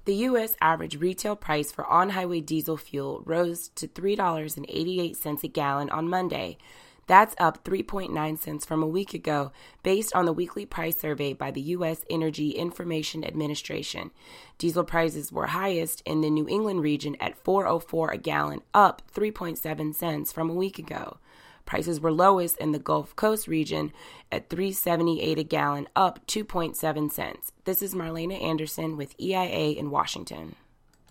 The U.S. average retail price for on-highway diesel fuel rose to $3.88 a gallon on Monday. That's up 3.9 cents from a week ago, based on the weekly price survey by the U.S. Energy Information Administration. Diesel prices were highest in the New England region at $4.04 a gallon, up 3.7 cents from a week ago. Prices were lowest in the Gulf Coast region at $3.78 a gallon, up 2.7 cents. This is Marlena Anderson with EIA in Washington.